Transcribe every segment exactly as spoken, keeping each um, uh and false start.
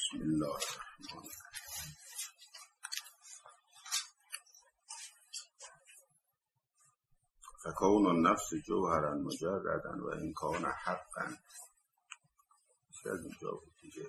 بسم الله الرحمن الرحیم. فکون النفس جوهرا مجردا و این کان حقا. از اینجا بود دیگه.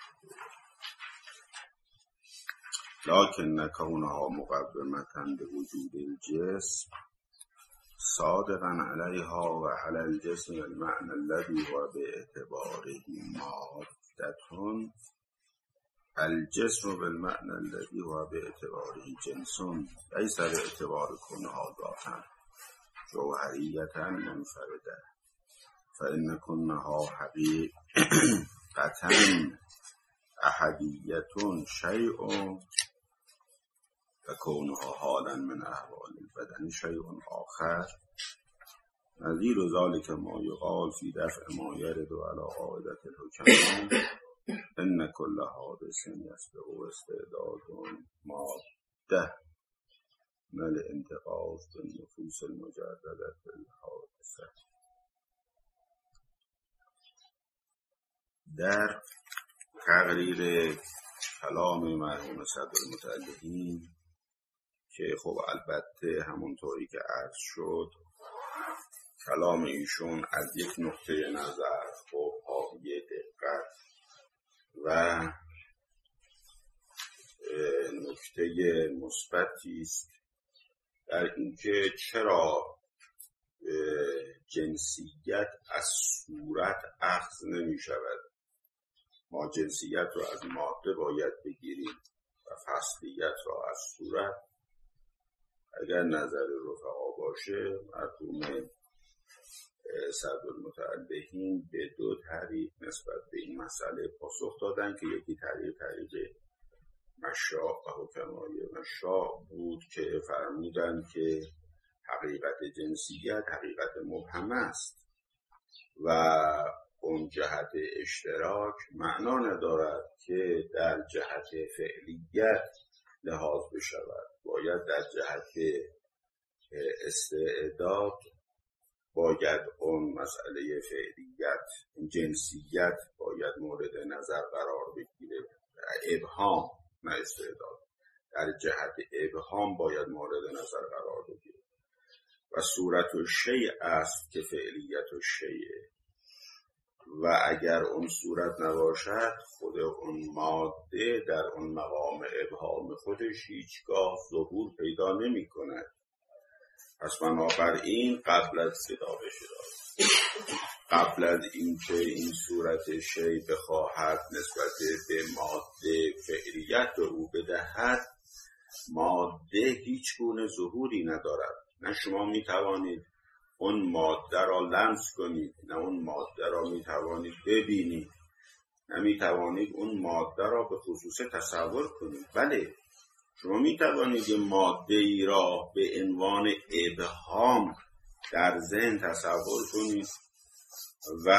لکن کونها مقومتا به وجود الجسم صادقا علیها و علی الجسم المعنى الذي هو باعتباره مادة الجسم بالمعنى الذي هو باعتباره جنس ليس باعتبار كونها ذاتا جوهرية منفردة فإن كونها حقيقة أحدية شيء وكونها حالا من أحوال البدن شيء آخر نظير ذلك ما يقال في دفع ما يرد على قاعدة الحكم إن كل حادث يسبق استعداد مادة من الانتقاض بالنفوس المجردة الحادثة. در تقریر کلام مرحوم صدرالمتعلقین که خب البته همونطوری که عرض شد کلام ایشون از یک نقطه نظر خب حاوی دقت و نکته مثبتی است در اینکه چرا جنسیت از صورت اخذ نمی شود. ما جنسیت را از ماده باید بگیریم و فصلیت را از صورت. اگر نظر رفقا باشه مرحوم صدرالمتعلقین به دو طریق نسبت به این مسئله پاسخ دادن که یکی طریق طریق مشاع و حکمای مشاع بود که فرمودن که حقیقت جنسیت حقیقت مبهم است و اون جهت اشتراک معنا ندارد که در جهت فعلیت لحاظ بشود. باید در جهت استعداد باید اون مسئله فعلیت جنسیت باید مورد نظر قرار بگیره. ابهام نه استعداد، در جهت ابهام باید مورد نظر قرار بگیره و صورت و شیء است که فعلیت و شیء و اگر اون صورت نباشد خود اون ماده در اون مقام ابهام خودش هیچگاه ظهور پیدا نمی کند. پس بنابراین قبل از صداقه شد قبل از اینکه این صورت شیء بخواهد نسبت به ماده فعلیت به او بدهد ماده هیچ گونه ظهوری ندارد. نه شما می توانید اون ماده را لمس کنید، نه اون ماده را می توانید ببینید، نه می توانید اون ماده را به خصوص تصور کنید. بله شما می توانید یه ماده ای را به عنوان ابهام در ذهن تصور کنید و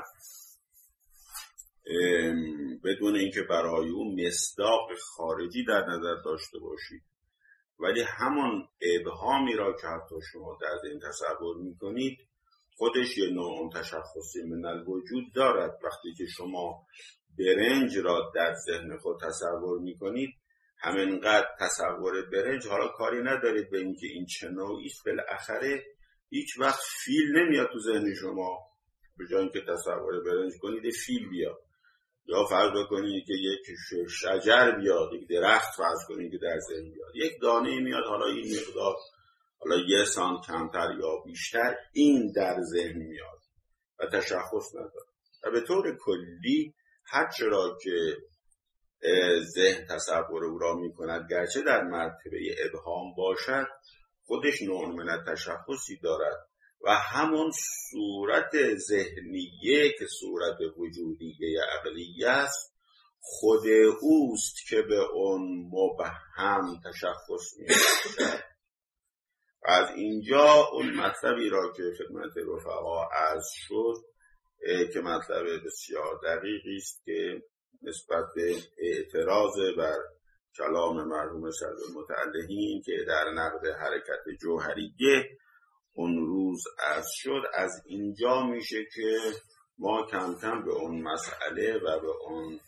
بدون اینکه برای اون مصداق خارجی در نظر داشته باشید، ولی همون ابهامی را که حتی شما در ذهن تصور میکنید خودش یه نوع تشخصی من الوجود دارد. وقتی که شما برنج را در ذهن خود تصور میکنید همینقدر تصور برنج، حالا کاری ندارید به اینکه این چه نوعی است، بالاخره هیچ وقت فیل نمیاد تو ذهن شما. به جای اینکه تصور برنج کنید فیل بیاد، یا فرض بکنید که یک شجر بیاد، یک درخت فرض کنید که در ذهن بیاد، یک دانه میاد، حالا این مقدار حالا یه سانت کمتر یا بیشتر این در ذهن میاد و تشخص نداره. و به طور کلی هر چرا که ذهن تصور او را میکند گرچه در مرتبه ابهام باشد خودش نوع من تشخصی دارد و همون صورت ذهنیه که صورت وجودیه عقلیه است خود اوست که به اون مبهم تشخص می‌دهد. از اینجا اون مطلبی را که خدمت رفقا عرض شد که مطلب بسیار دقیقی است که نسبت به اعتراض بر کلام مرحوم صدرالمتعلقین که در نقد حرکت جوهریه اون روز عرض شد، از اینجا میشه که ما کم کم به اون مسئله و به اون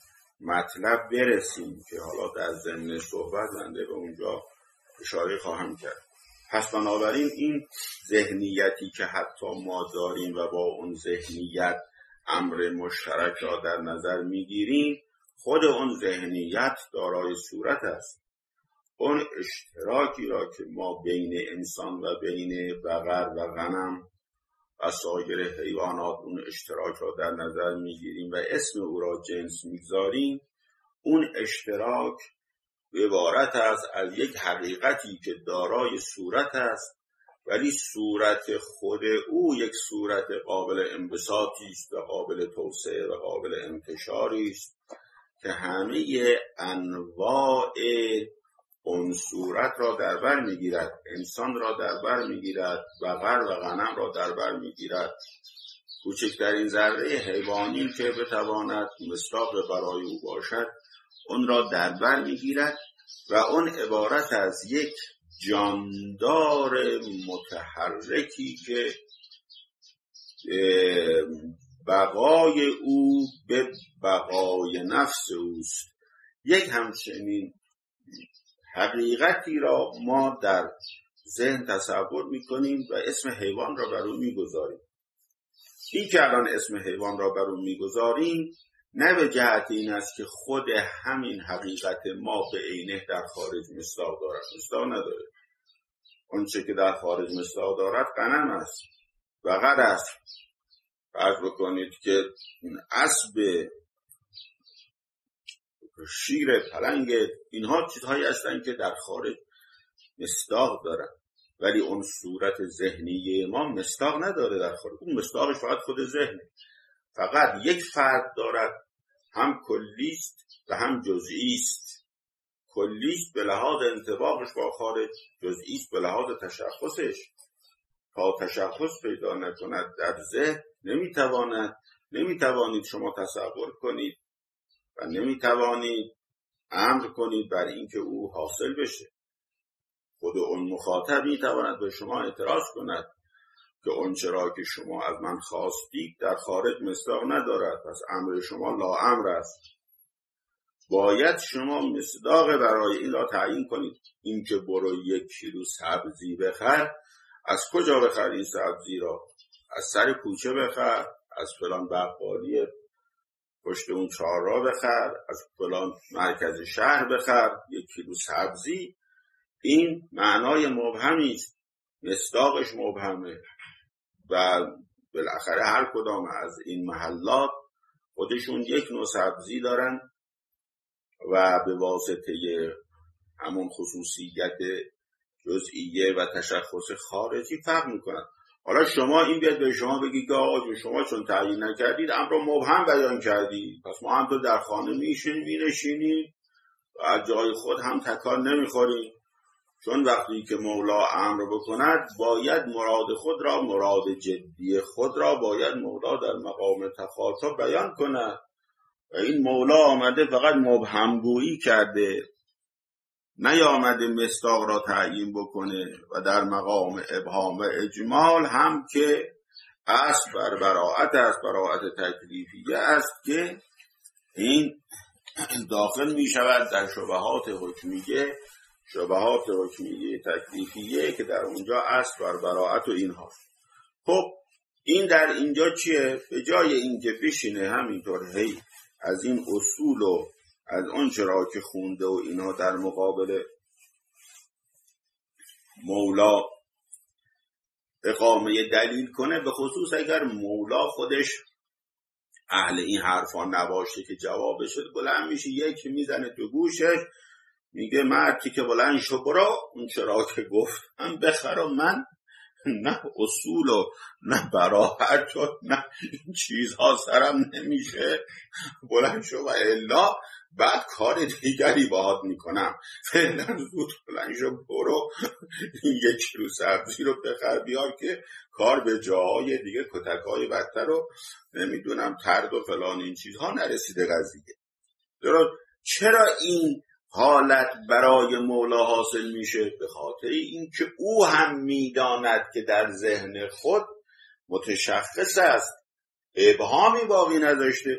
مطلب برسیم که حالا در ضمن صحبت بنده به اونجا اشاره خواهم کرد. پس بنابراین این ذهنیتی که حتی ما داریم و با اون ذهنیت امر مشترک را در نظر میگیریم، خود اون ذهنیت دارای صورت است. اون اشتراکی را که ما بین انسان و بین بقر و غنم و سایر حیوانات اون اشتراک را در نظر میگیریم و اسم او را جنس میگذاریم، اون اشتراک عبارت است از یک حقیقتی که دارای صورت است، ولی صورت خود او یک صورت قابل انبساطی است و قابل توسعه و قابل انتشاری است که همه انواع اون صورت را در بر میگیرد. انسان را در بر میگیرد، بقر و غنم را در بر میگیرد. کوچکترین ذره حیوانی که بتواند مصداق برای او باشد اون را در بر میگیرد و اون عبارت از یک جاندار متحرکی که بقای او به بقای نفس اوست. یک همچنین حقیقتی را ما در ذهن تصور میکنیم و اسم حیوان را بر او میگذاریم. این که الان اسم حیوان را بر او میگذاریم نه به جهت این است که خود همین حقیقت ما به عینه در خارج مصداق دارد. مصداق نداره. اونچه که در خارج مصداق دارد غنم است، بقر است. فرض بکنید که اسب، شیر، پلنگ، اینها چیزهایی هستند که در خارج مصداق دارن، ولی اون صورت ذهنی ما مصداق نداره در خارج. اون مصداقش فقط خود ذهنه. فقط یک فرد دارد، هم کلیست و هم جزئیست. کلیست به لحاظ انطباقش با خارج، جزئیست به لحاظ تشخصش. تا تشخص پیدا نکند در ذهن نمیتواند نمیتوانید شما تصور کنید و نمیتوانید امر کنید بر اینکه او حاصل بشه. خود اون مخاطب میتواند به شما اعتراض کند که اون چرا که شما از من خواستید در خارج مصداق ندارد، پس امر شما لا امر است. باید شما مصداق برای این را تعیین کنید. این که برو یک کیلو سبزی بخر، از کجا بخر این سبزی را؟ از سر کوچه بخر، از فلان بقالی پشت اون چهارراه بخر، از فلان مرکز شهر بخر یک کیلو سبزی. این معنای مبهمی است، مصداقش مبهمه و بالاخره هر کدام از این محلات خودشون یک نوع سبزی دارن و به واسطه همون خصوصیت جزئیه و تشخص خارجی فرق میکنن. حالا شما این بیاد به شما بگید که آقا شما چون تعیین نکردید امر رو مبهم بیان کردید، پس ما هم تو در خانه میشینیم مینشینیم و از جای خود هم تکان نمیخوریم، چون وقتی که مولا امر بکند باید مراد خود را، مراد جدی خود را باید مولا در مقام تخاطب بیان کند و این مولا آمده فقط مبهمگویی کرده، نیامده مصداق را تعیین بکنه و در مقام ابهام و اجمال هم که اصل بر براعت است، براعت تکلیفیه است که این داخل می شود در شبهات حکمیه، شبهات حکمیه تکلیفیه که در اونجا اصل بر براعت و اینها. خب این در اینجا چیه؟ به جای اینکه بشینه همینطور هی از این اصول و از اون چرا که خونده و اینا در مقابل مولا اقامه دلیل کنه، به خصوص اگر مولا خودش اهل این حرفا نباشه که جواب شد، بلند میشه یک میزنه تو گوشش میگه مردی که بلند شو برو اون چرا که گفتم بخر و من نه اصول و نه براحت و نه این چیزها سرم نمیشه، بلند شو و الا بعد کار دیگری باهات میکنم، فعلا زود بلند شو برو یک کیلو سبزی رو بخر بیار که کار به جاهای دیگه کتکهای بدتر رو نمیدونم ترد و فلان این چیزها نرسیده قضیه. چرا این حالت برای مولا حاصل میشه؟ به خاطر اینکه او هم میداند که در ذهن خود متشخص است، ابهامی باقی نداشته.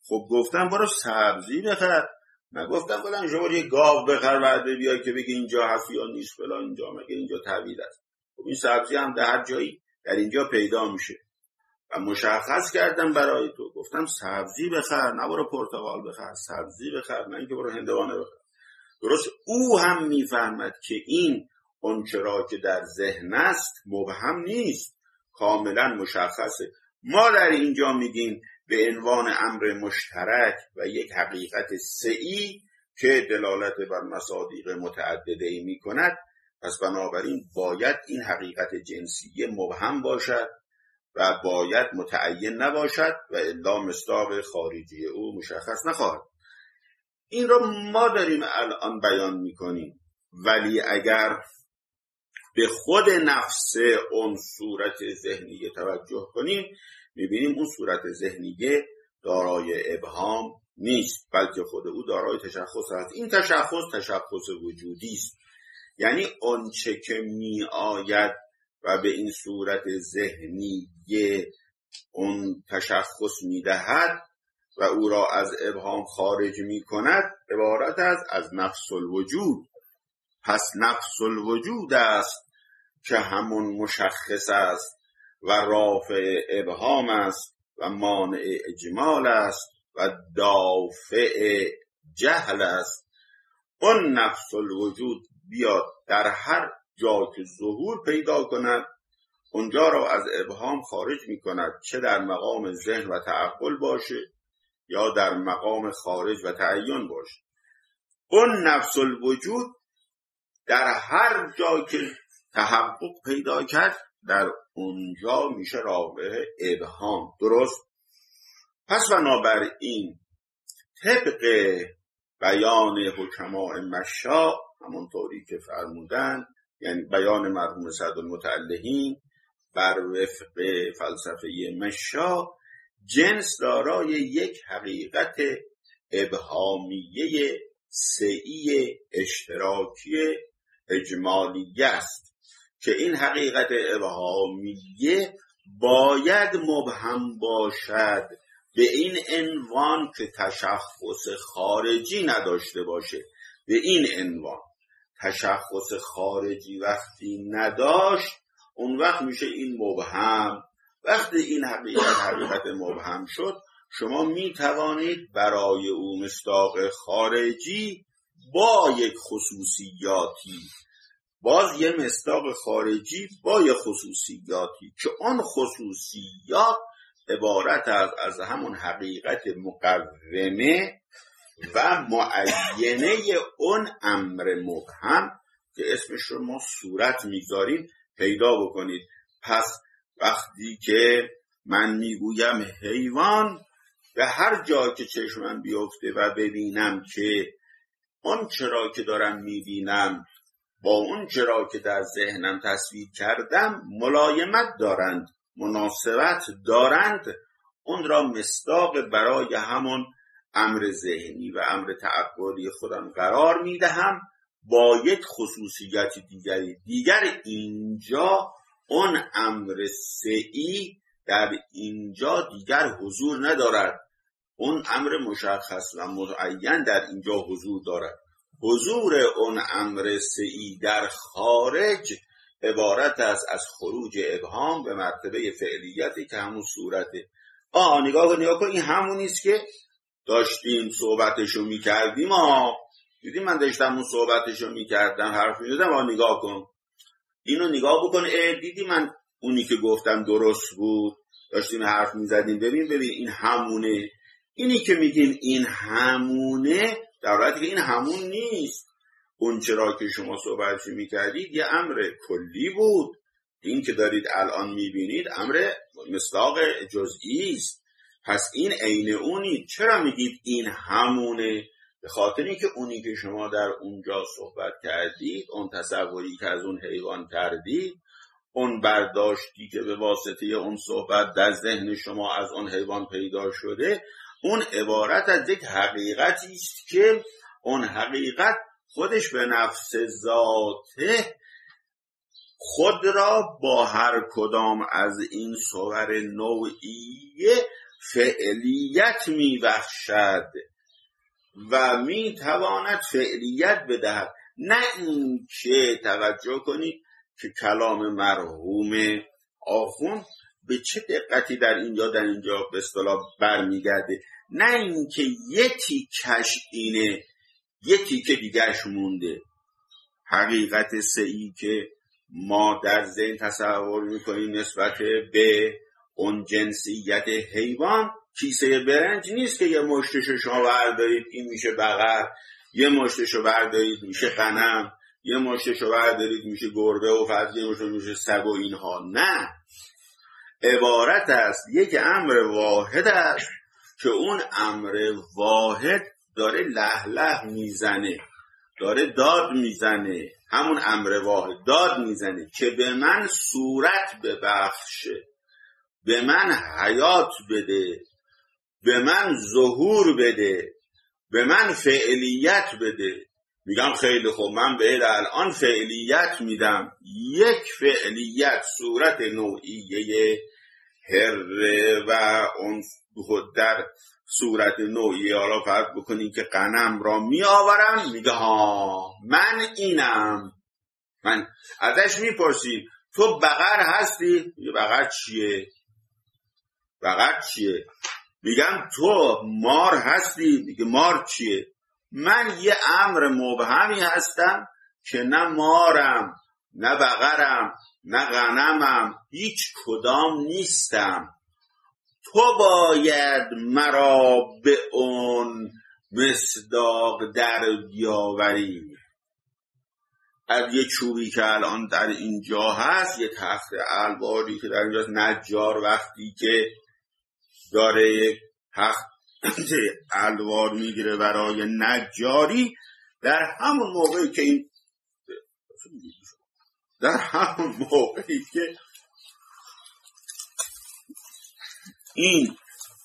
خب گفتم برو سبزی بخر، نگفتم فلان شما یه گاو بخر بعد بیای که بگی اینجا هست یا نیست فلان اینجا مگه اینجا طویل است. خب این سبزی هم در هر جایی در اینجا پیدا میشه و مشخص کردم برای تو، گفتم سبزی بخر، نه برو پرتقال بخر، سبزی بخر، نه اینکه برو هندوانه بخر. درست او هم میفهمد که این اون چرا که در ذهن است مبهم نیست، کاملا مشخصه. ما در اینجا میگیم به عنوان امر مشترک و یک حقیقت سه‌ای که دلالت بر مصادیق متعدده ای می کند، پس بنابراین باید این حقیقت جنسیه مبهم باشد و باید متعین نباشد و الا مصداق خارجی او مشخص نخواهد. این رو ما داریم الان بیان می کنیم، ولی اگر به خود نفس اون صورت ذهنی توجه کنیم میبینیم اون صورت ذهنیه دارای ابهام نیست، بلکه خود او دارای تشخص است. این تشخص تشخص وجودی است، یعنی اون چه که می آید و به این صورت ذهنیه اون تشخص می دهد و او را از ابهام خارج می کند عبارت است از نفس الوجود. پس نفس الوجود است که همون مشخص است و رافع ابهام است و مانع اجمال است و دافع جهل است. اون نفس الوجود بیاد در هر جا که ظهور پیدا کند اونجا را از ابهام خارج می کند، چه در مقام ذهن و تعقل باشه یا در مقام خارج و تعین باشه. اون نفس الوجود در هر جا که تحقق پیدا کرد در اونجا میشه رابع ابهام. درست؟ پس بنابراین طبق بیان حکماء مشا، همونطوری که فرمودن، یعنی بیان مرحوم سعدالمتعلحین بر وفق فلسفه مشا، جنس دارای یک حقیقت ابهامیه سه‌ای اشتراکی اجمالیه است که این حقیقت ابهامیه باید مبهم باشد به این عنوان که تشخص خارجی نداشته باشه. به این عنوان تشخص خارجی وقتی نداشت اون وقت میشه این مبهم. وقتی این حقیقت حقیقت مبهم شد شما می توانید برای او مصداق خارجی با یک خصوصیاتی، باز یه مصداق خارجی با یک خصوصیاتی که آن خصوصیات عبارت از از همون حقیقت مقومه و معینه اون امر مبهم که اسمش رو ما صورت میذاریم پیدا بکنید. پس وقتی که من میگویم حیوان، به هر جا که چشمم بیفته و ببینم که اون چرا که دارم میبینم با اون چرا که در ذهنم تصویر کردم ملایمت دارند، مناسبت دارند، اون را مصداق برای همون امر ذهنی و امر تعقلی خودم قرار میدهم با یک خصوصیت دیگری. دیگر اینجا اون امر سه‌ای در اینجا دیگر حضور ندارد، اون امر مشخص و معین در اینجا حضور دارد. حضور اون امر سه‌ای در خارج عبارت است از خروج ابهام به مرتبه فعلیتی که همون صورته. آه نگاه کن نگاه کن این همونیست که داشتیم صحبتشو میکردیم. آه دیدیم من داشتم اون صحبتشو میکردم حرف میزدم. آه نگاه کن اینو نگاه بکن، اه دیدی من اونی که گفتم درست بود، داشتیم حرف میزدیم، ببین ببین این همونه. اینی که میگیم این همونه در حالیه که این همون نیست. اون چرا که شما صحبتشو میکردید یه امر کلی بود، این که دارید الان میبینید امر مصداق جزئی است. پس این عین اونی. چرا میگید این همونه؟ به خاطر اینکه اونی که شما در اونجا صحبت کردید، اون تصوری که از اون حیوان کردید، اون برداشتی که به واسطه اون صحبت در ذهن شما از اون حیوان پیدا شده، اون عبارت از یک حقیقتی است که اون حقیقت خودش به نفس ذاته خود را با هر کدام از این صور نوعیه فعلیت میبخشد و میتواند فعلیت بدهد. نه این که توجه کنید که کلام مرحوم آخوند به چه دقتی در اینجا در اینجا به اصطلاح برمیگرده. نه این که یه تیکش اینه یه تیکه دیگرش مونده. حقیقت سعی که ما در ذهن تصور میکنیم نسبت به اون جنسیت حیوان، کیسه برنج نیست که یه مشتشو شما بردارید این میشه بقر، یه مشتشو بردارید میشه غنم، یه مشتشو بردارید میشه گربه و فرض یه مشتشو میشه سگ و اینها. نه، عبارت است یک امر واحد است که اون امر واحد داره له له میزنه، داره داد میزنه. همون امر واحد داد میزنه که به من صورت ببخشه، به من حیات بده، به من ظهور بده، به من فعلیت بده. میگم خیلی خوب، من به الان فعلیت میدم. یک فعلیت صورت نوعیه هره و اون در صورت نوعی حالا فرض بکنین که غنم را می آورم، میگه ها من اینم. من ازش میپرسیم تو بقر هستی؟ میگه بقر چیه؟ بقر چیه؟ میگم تو مار هستی؟ میگه مار چیه؟ من یه امر مبهمی هستم که نه مارم نه بقرم نه غنمم، هیچ کدام نیستم. تو باید مرا به اون مصداق در بیاوری. از یه چوبی که الان در اینجا هست، یه تخت الواری که در اینجاست، نجار وقتی که داره یک تخت الوار میگیره برای نجاری، در همون موقعی که این در همون موقعی که این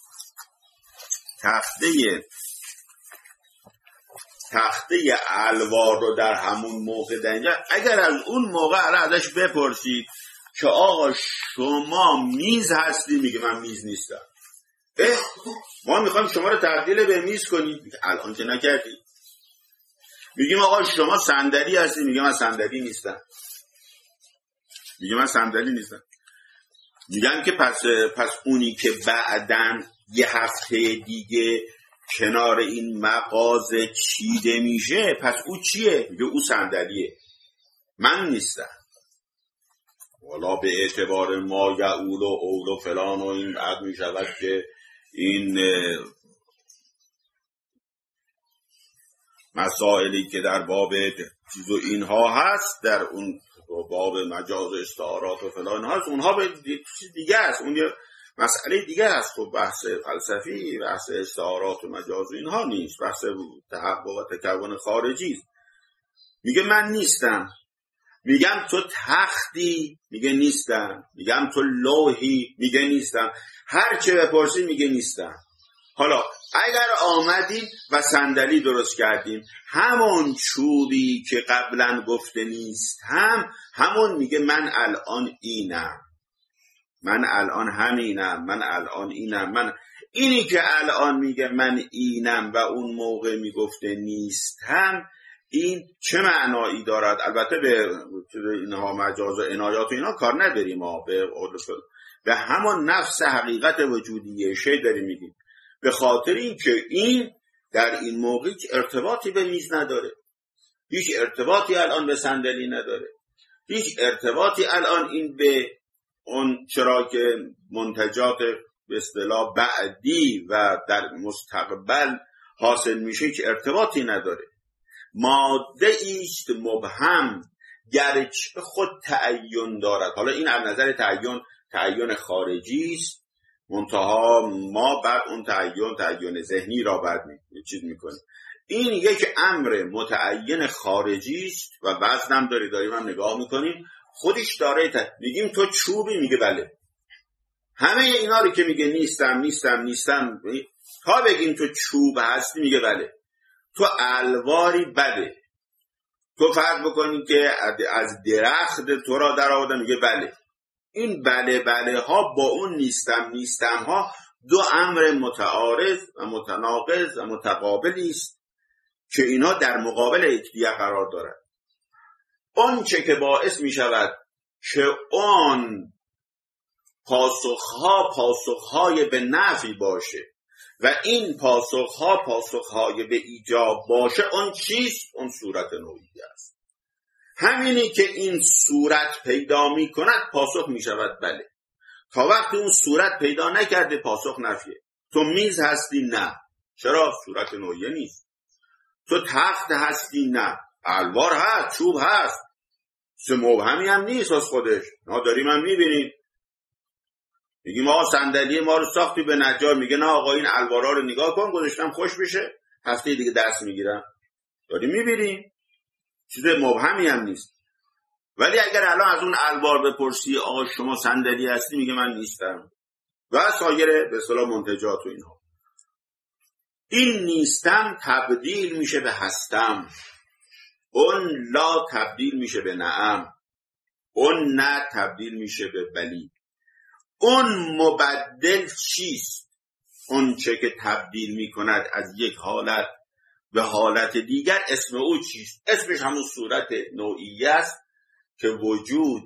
تخته تخته الوار رو در همون موقع در اینجا، اگر از اون موقع ازش بپرسید که آقا شما میز هستی، میگه من میز نیستم. اه ما میخوایم شما رو تبدیل به میز کنیم، الان که نکردی. میگیم آقا شما صندلی هستی، میگه من صندلی نیستم. میگه من صندلی نیستم. میگن که پس پس اونی که بعدن یه هفته دیگه کنار این مغازه چیده میشه، پس او چیه؟ میگه او صندلیه، من نیستم. والا به اعتبار ما یعول و اول و فلان و این بعد میشود که این مسائلی که در باب چیز و اینها هست، در اون باب مجاز استعارات و فلان هست، اونها به چیز دیگه است، اون یه مسئله دیگه است. خب بحث فلسفی، بحث استعارات و مجاز و اینها نیست، بحث تحقق و تکون خارجی است. میگه من نیستم. میگم تو تختی، میگه نیستم. میگم تو لوحی، میگه نیستم. هر چه بپرسی میگه نیستم. حالا اگر آمدیم و صندلی درست کردیم، همون چوبی که قبلا گفته نیست هم همون میگه من الان اینم، من الان همینم، من الان اینم. من اینی که الان میگه من اینم و اون موقع میگفته نیست هم، این چه معنایی دارد؟ البته به اینها مجاز و عنایات و اینا کار نداریم، ما به به همون نفس حقیقت وجودیه شی داریم میگیم. به خاطر این که این در این موقع ارتباطی به میز نداره، هیچ ارتباطی الان به صندلی نداره، هیچ ارتباطی الان این به اون چرا که منتجات به اصطلاح بعدی و در مستقبل حاصل میشه که ارتباطی نداره. ماده ایست مبهم گرچه خود تعین دارد. حالا این از نظر تعین تعین خارجی است، منتها ما بعد اون تعین تعین ذهنی را بعد می چیز میکنیم. این یک امر متعین خارجی است و وزنم داره، داریم هم نگاه میکنیم خودش داره تا... میگیم تو چوبی، میگه بله. همه اینا رو که میگه نیستم نیستم نیستم تا بگیم تو چوب هستی، میگه بله. تو الواری، بله. تو فرض بکنی که از درخت تو را در آوردم، میگه بله. این بله بله ها با اون نیستم نیستم ها دو امر متعارض و متناقض و متقابلی است که اینها در مقابل یکدیگر قرار دارند. اون چه که باعث می شود که اون پاسخها پاسخهای به نفی باشه و این پاسخها پاسخهای به ایجاب باشه، اون چیست؟ اون صورت نوعی است. همینی که این صورت پیدا می کند پاسخ می شود بله. تا وقتی اون صورت پیدا نکرده پاسخ نفیه. تو میز هستی؟ نه. چرا؟ صورت نوعی نیست. تو تخت هستی؟ نه. الوار هست، چوب هست، سه مبهمی هم نیست از خودش. ما داریم هم میبینیم، میگیم آقا صندلی ما رو ساختی به نجار، میگه نه آقا این الوارا رو نگاه کن گذاشتم خوش بشه، هفته دیگه دست میگیرم. داریم میبینیم، چیز مبهمی هم نیست. ولی اگر الان از اون الوار بپرسی آقا شما صندلی هستی، میگه من نیستم و سایر به اصطلاح منتجات و اینها. این نیستم تبدیل میشه به هستم، اون لا تبدیل میشه به نعم، اون نه تبدیل میشه به بلی. اون مبدل چیست؟ اون چه که تبدیل میکند از یک حالت به حالت دیگر، اسم او چیست؟ اسمش همون صورت نوعی است که وجود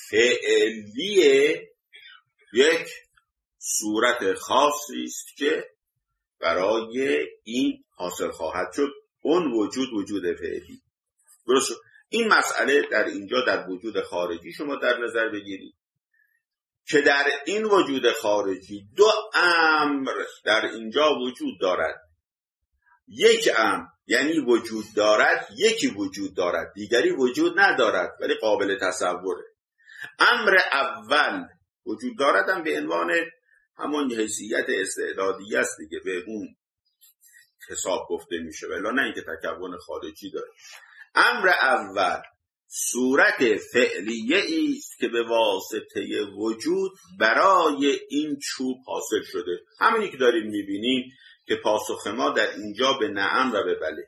فعلی یک صورت خاصی است که برای این حاصل خواهد شد. اون وجود وجود فعلی. درست شد؟ این مسئله در اینجا در وجود خارجی شما در نظر بگیرید که در این وجود خارجی دو امر در اینجا وجود دارد. یک امر یعنی وجود دارد، یکی وجود دارد، دیگری وجود ندارد ولی قابل تصوره. امر اول وجود دارد هم به عنوان همون حیثیت استعدادی است دیگه، به اون حساب گفته میشه ولی نه اینکه تکون خارجی داره. امر اول صورت فعلیه است که به واسطه وجود برای این چوب حاصل شده. همینی که داریم میبینیم که پاسخ ما در اینجا به نعم و به بله.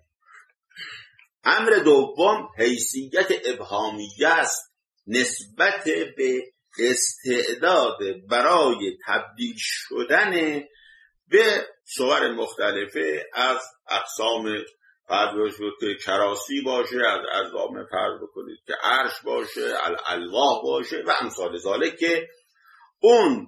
امر دوم حیثیت ابهامیه است نسبت به استعداد برای تبدیل شدن به صور مختلفه از اقسام، فرض بکنید که کراسی باشه، از اقسام فرض بکنید که عرش باشه، الالواح باشه و امثال ذالک، که اون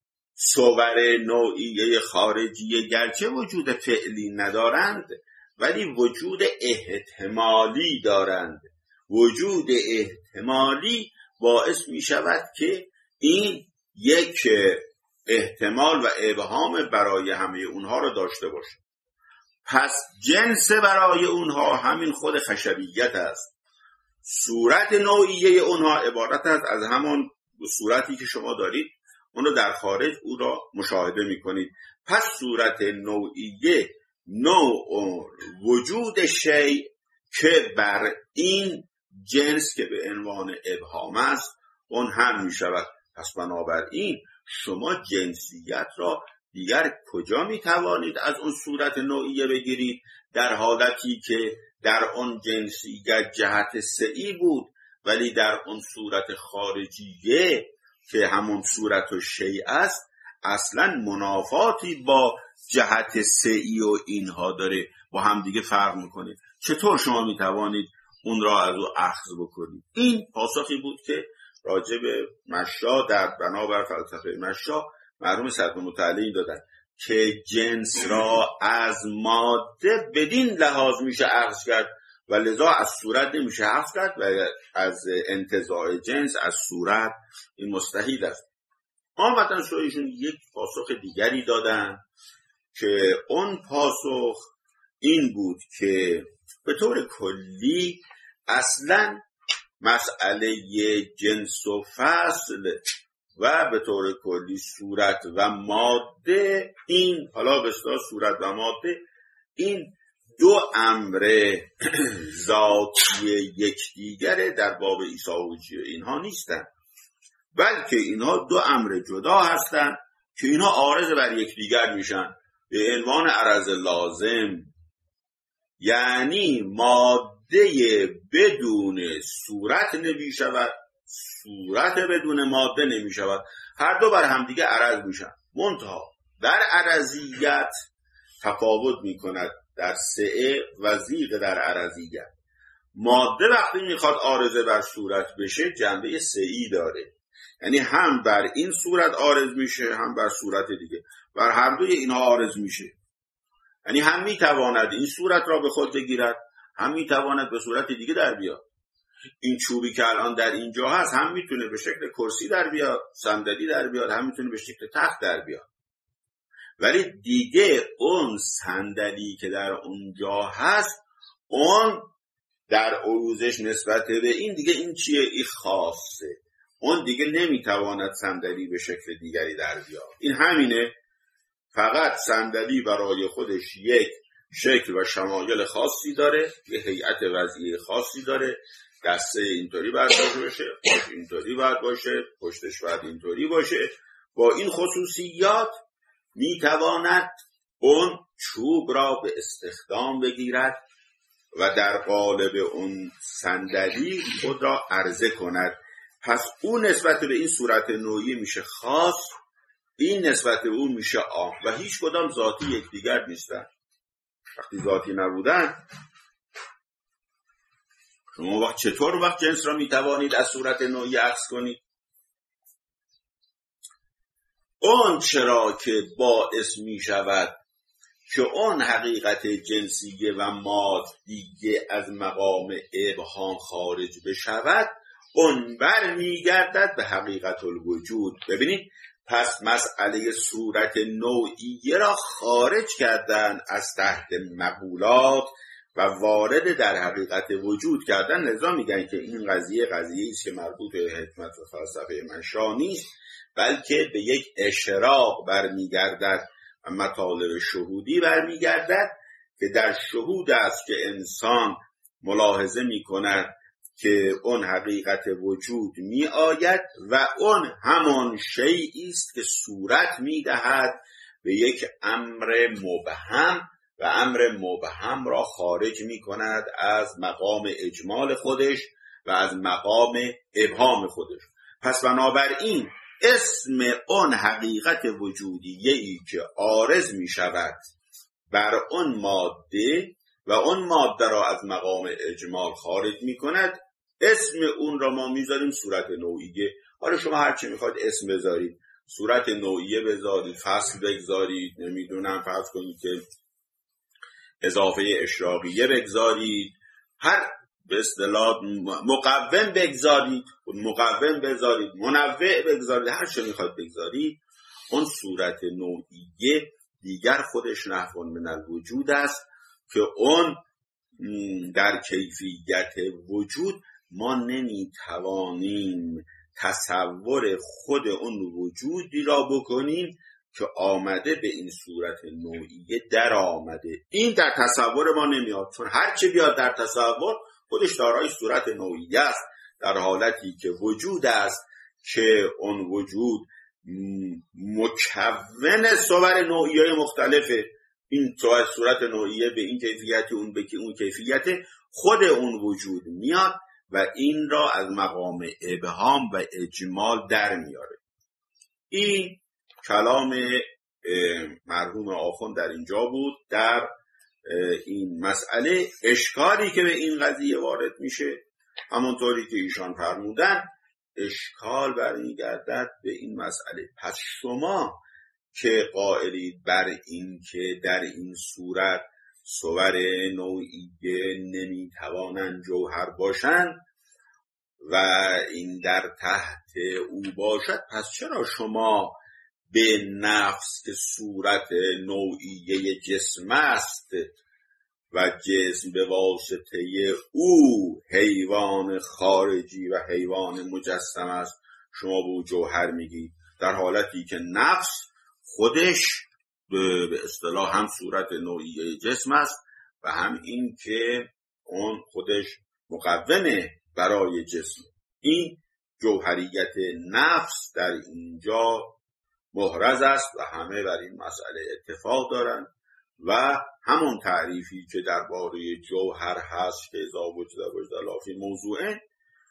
صور نوعیه خارجی گرچه وجود فعلی ندارند ولی وجود احتمالی دارند. وجود احتمالی باعث می شود که این یک احتمال و ابهام برای همه اونها رو داشته باشه. پس جنس برای اونها همین خود خشبیت است. صورت نوعیه اونها عبارت است از همون صورتی که شما دارید، اون رو در خارج او را مشاهده می کنید. پس صورت نوعیه نوع وجود شیء که بر این جنس که به عنوان ابهام است اون هم می شود. پس بنابراین شما جنسیت را دیگر کجا می توانید از اون صورت نوعیه بگیرید؟ در حالتی که در اون جنسیت جهت سعی بود ولی در اون صورت خارجیه که همون صورت و شیء است اصلا منافاتی با جهت سعی و اینها داره، با هم دیگه فرق میکنه. چطور شما می توانید اون را از او اخذ بکنید؟ این پاسخی بود که راجع به مشا در بنابر فلسفه مشا مرحوم صدر متعلی دادن که جنس را از ماده بدین لحاظ میشه اخذ کرد و لذا از صورت نمیشه اخذ کرد و از انتزاع جنس از صورت این مستحیل است. آمدن سویشون یک پاسخ دیگری دادن که اون پاسخ این بود که به طور کلی اصلا مسئله جنس و فصل و به طور کلی صورت و ماده، این حالا به اصطلاح صورت و ماده، این دو امر ذاتی یکدیگر در باب عیسی حجی اینها نیستن، بلکه اینها دو امر جدا هستن که اینها عارض بر یکدیگر میشن به عنوان عرض لازم. یعنی ماده بدون صورت نمی شود، صورت بدون ماده نمی شود، هر دو بر همدیگه عرض میشن. منتها در عرضیت تفاوت میکند در سعه و ضیق در عرضیت. ماده وقتی میخواد عارضه بر صورت بشه جنبه سعی داره، یعنی هم بر این صورت عارض میشه هم بر صورت دیگه، بر هر دوی اینها عارض میشه. یعنی هم میتواند این صورت را به خود بگیرد، هم میتواند به صورت دیگه در بیاد. این چوبی که الان در اینجا هست هم میتونه به شکل کرسی در بیاد، صندلی در بیاد، هم میتونه به شکل تخت در بیاد. ولی دیگه اون صندلی که در اونجا هست، اون در عروضش نسبت به این دیگه این چیه؟ این خاصه. اون دیگه نمیتواند صندلی به شکل دیگری در بیاد. این همینه، فقط صندلی برای خودش یک شکل و شمایل خاصی داره، یه هیئت وضعی خاصی داره. دسته اینطوری باید باشه، پاش اینطوری باید باشه، پشتش باید اینطوری باشه. با این خصوصیات میتواند اون چوب را به استخدام بگیرد و در قالب اون صندلی خود را عرضه کند. پس اون نسبت به این صورت نوعی میشه خاص، این نسبت به اون میشه عام و هیچ کدام ذاتی یکدیگر نیستن. وقتی ذاتی نبودن، شما وقت چطور وقت جنس را میتوانید از صورت نوعی عکس کنید؟ اون چرا که باعث میشود که اون حقیقت جنسیه و مادیه از مقام ابهام خارج بشود، اون بر میگردد به حقیقت الوجود. ببینید، پس مسئله صورت نوعیه را خارج کردن از تحت مقولات و وارد در حقیقت وجود کردن. لذا میگن که این قضیه قضیه است که مربوط به حکمت و فلسفه منشا نیست، بلکه به یک اشراق برمیگردد و مطالب شهودی برمیگردد که در شهود است که انسان ملاحظه میکند که اون حقیقت وجود می آید و اون همان شیئی است که صورت می دهد به یک امر مبهم و امر مبهم را خارج می کند از مقام اجمال خودش و از مقام ابهام خودش. پس بنابراین اسم اون حقیقت وجودیه‌ای که عارض می شود بر اون ماده و اون ماده را از مقام اجمال خارج می کند، اسم اون را ما میذاریم صورت نوعیه. حالا شما هر چی میخواید اسم بذارید، صورت نوعیه بذارید، فصل بگذارید، نمیدونم فرض کنید که اضافه اشراقیه بگذارید، هر به اصطلاح مقوم بگذارید، مقوم بذارید، منوع بگذارید، هر چی میخواید بگذارید، اون صورت نوعیه دیگر خودش نحو من الوجود است که اون در کیفیت وجود ما نمیتوانیم تصور خود اون وجودی را بکنیم که آمده به این صورت نوعیه در آمده. این در تصور ما نمیاد، چون هر چی بیاد در تصور خودش دارای صورت نوعیه است، در حالتی که وجود است که اون وجود مکون صور نوعیه مختلفه. این صورت نوعیه به این کیفیت، اون به اون کیفیت، خود اون وجود میاد و این را از مقام ابهام و اجمال در میاره. این کلام مرحوم آخوند در اینجا بود در این مسئله. اشکالی که به این قضیه وارد میشه، همونطوری که ایشان فرمودن، اشکال برمیگردد به این مسئله. پس شما که قائلید بر این که در این صورت صور نوعیه نمیتوانند جوهر باشند و این در تحت او باشد، پس چرا شما به نفس که صورت نوعیه جسم است و جسم به واسطه او حیوان خارجی و حیوان مجسم است، شما به او جوهر میگید، در حالتی که نفس خودش به اصطلاح هم صورت نوعیه جسم است و هم این که اون خودش مقومه برای جسم. این جوهریت نفس در اینجا محرز است و همه بر این مسئله اتفاق دارند و همون تعریفی که درباره جوهر هست که اذا وجد وجد لا فی موضوعه،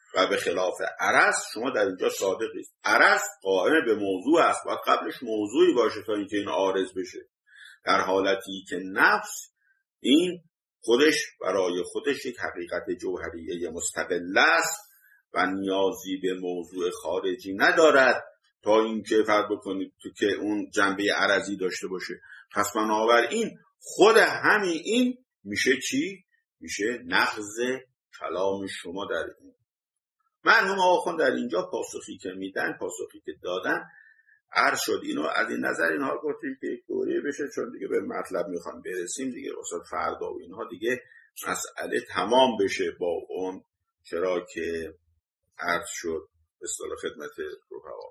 و به خلاف عرض شما در اینجا صادقید. عرض قائم به موضوع است، باید قبلش موضوعی باشه تا اینکه این عارض بشه، در حالتی که نفس این خودش برای خودش یک حقیقت جوهریه مستقل است و نیازی به موضوع خارجی ندارد تا اینکه فرض بکنید که اون جنبه عرضی داشته باشه. پس بنابراین خود همین این میشه چی؟ میشه نقض کلام شما در این. مرحوم آخوند در اینجا پاسخی که میدن، پاسخی که دادن عرض شد. اینو از این نظر اینها گفتیم که یک دوره بشه، چون دیگه به مطلب میخوام برسیم دیگه، واسه فردا و اینها دیگه مسئله تمام بشه با اون چرا که عرض شد به اصطلاح خدمت رفقا.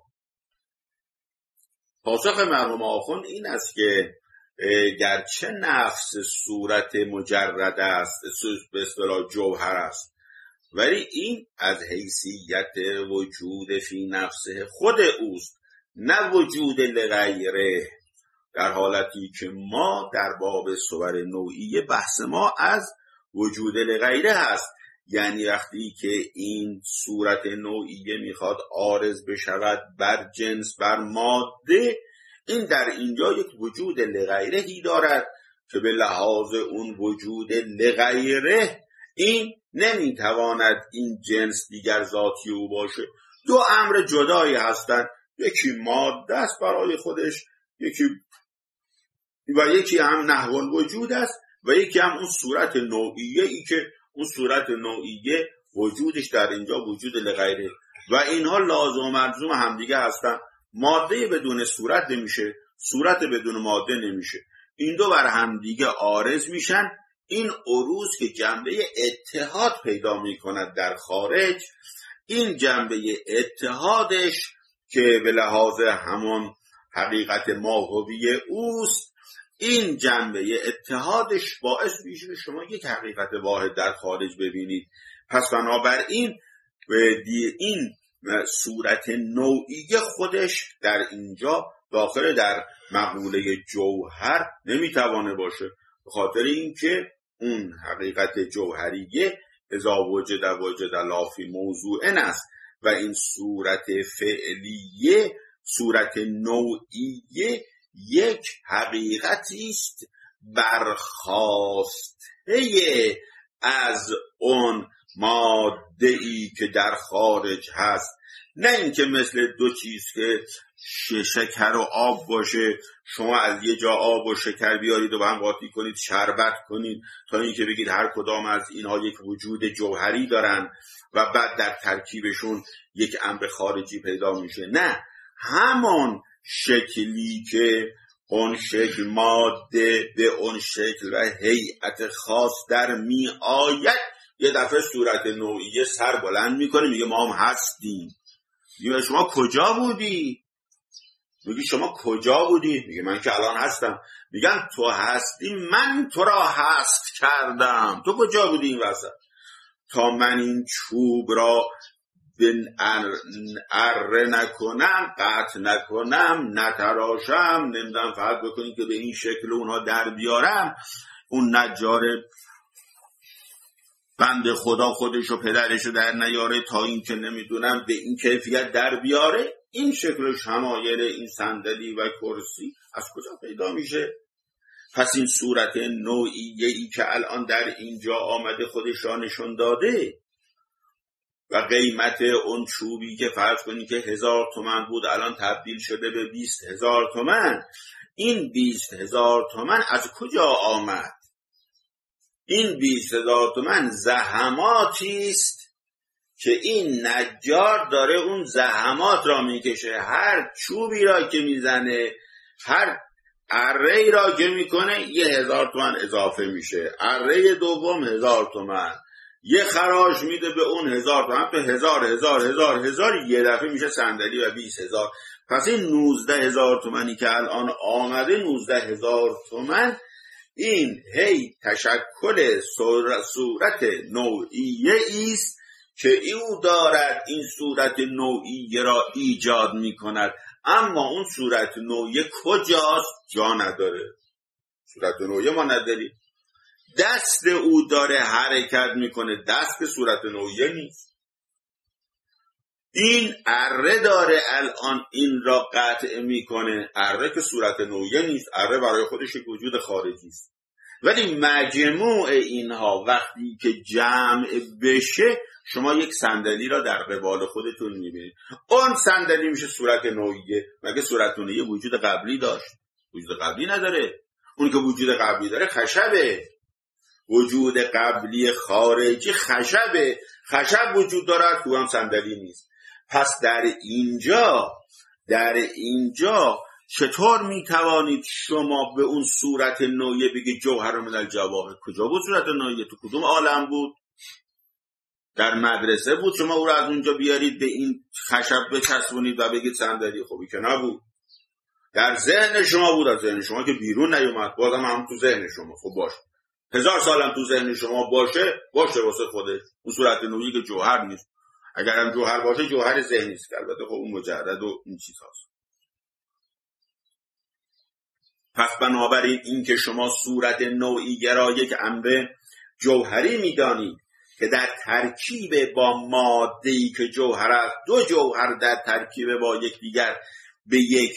پاسخ مرحوم آخوند این است که گرچه نفس صورت مجرد است، به اصطلاح جوهر است، ولی این از حیثیت وجود فی نفسه خود اوست، نه وجود لغیره، در حالتی که ما در باب صور نوعیه بحث ما از وجود لغیره هست. یعنی وقتی که این صورت نوعیه میخواد عارض بشود بر جنس، بر ماده، این در اینجا یک وجود لغیرهی دارد که به لحاظ اون وجود لغیره این نمیتواند این جنس دیگر ذاتی او باشه. دو امر جدایی هستند، یکی ماده است برای خودش، یکی و یکی هم نحو وجود است و یکی هم اون صورت نوعیه ای که اون صورت نوعیه وجودش در اینجا وجود لغیره و اینها لازم و ملزوم همدیگه هستن. ماده بدون صورت نمیشه، صورت بدون ماده نمیشه، این دو بر همدیگه عارض میشن. این عروض که جنبه اتحاد پیدا میکند در خارج، این جنبه اتحادش که به لحاظ همون حقیقت ماهوی اوست، این جنبه اتحادش باعث میشه شما یک حقیقت واحد در خارج ببینید. پس بنابراین این صورت نوعیه خودش در اینجا داخل در مقوله جوهر نمیتوانه باشه، به خاطر اینکه اون حقیقت جوهریه اذا وجد وجد لا فی موضوع است و این صورت فعلیه، صورت نوعیه یک حقیقتی است برخاسته از اون ماده‌ای که در خارج هست، نه اینکه مثل دو چیز که شکر و آب باشه، شما از یه جا آب و شکر بیارید و با هم قاطی کنید شربت کنید تا اینکه بگید هر کدام از اینها یک وجود جوهری دارن و بعد در ترکیبشون یک امر خارجی پیدا میشه. نه، همان شکلی که اون شکل ماده به اون شکل و هیئت خاص در می آید، یه دفعه صورت نوعیه سر بلند میکنه میگه ما هم هستیم. میگه شما کجا بودی؟ میگه شما کجا بودی؟ میگه من که الان هستم. میگم تو هستی، من تو را هست کردم، تو کجا بودی این وسط؟ تا من این چوب را اره نکنم، قطع نکنم، نتراشم، نمیدونم فقط بکنید که به این شکل اونها در بیارم، اون نجار بند خدا خودشو پدرشو در نیاره تا این که نمیدونم به این کیفیت در بیاره، این شکل شمایل این صندلی و کرسی از کجا پیدا میشه؟ پس این صورت نوعیه ای که الان در اینجا آمده خودش را نشون داده و قیمت اون چوبی که فرض کنی که هزار تومن بود الان تبدیل شده به بیست هزار تومن، این بیست هزار تومن از کجا آمد؟ این بیست هزار تومن زحماتی است که این نجار داره اون زحمات را میکشه، هر چوبی را که میزنه، هر اره را که میکنه یه هزار تومن اضافه میشه، اره دوم هزار تومن، یه خراش میده به اون هزار تومن، به هزار هزار هزار هزار یه دفعه میشه صندلی و بیست هزار. پس این نوزده هزار تومنی که الان آمده، نوزده هزار تومن، این هی تشکل صورت نوعیه ایست که او دارد این صورت نوعیه را ایجاد می کند. اما اون صورت نوعیه کجاست؟ جا نداره. صورت نوعیه ما نداریم، دست او داره حرکت میکنه، دست که صورت نوعیه نیست. این اره داره الان این را قطع میکنه. اره که صورت نوعیه نیست، اره برای خودش یک وجود خارجی است، ولی مجموع اینها وقتی که جمع بشه شما یک صندلی را در قبال خودتون میبینید. اون صندلی میشه صورت نوعیه. مگه صورت نوعیه وجود قبلی داشت؟ وجود قبلی نداره. اون که وجود قبلی داره خشبه. وجود قبلی خارجی خشبه. خشب وجود دارد تو هم صندلی نیست. پس در اینجا در اینجا چطور میتوانید شما به اون صورت نوعیه بگید جوهر من الجواهر؟ کجا بود صورت نوعیه؟ تو کدوم عالم بود؟ در مدرسه بود شما او رو از اونجا بیارید به این خشب بچسبونید و بگید صندلی؟ خوبی که نبود. در ذهن شما بود، از ذهن شما که بیرون نیومد، بازم هم تو ذهن شما. خب باشه، هزار سالم تو ذهن شما باشه باشه واسه خودش. اون صورت نوعیه که جوهر نیست. اگر هم جوهر باشه جوهر ذهنی است، البته خب اون مجرد و این چیز هست. پس بنابراین این که شما صورت نوعیه را یک امر جوهری میدانید که در ترکیب با ماده‌ای که جوهر است، دو جوهر در ترکیب با یکدیگر به یک